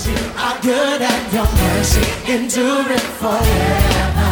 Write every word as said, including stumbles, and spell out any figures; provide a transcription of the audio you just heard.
You are good and your mercy endureth forever.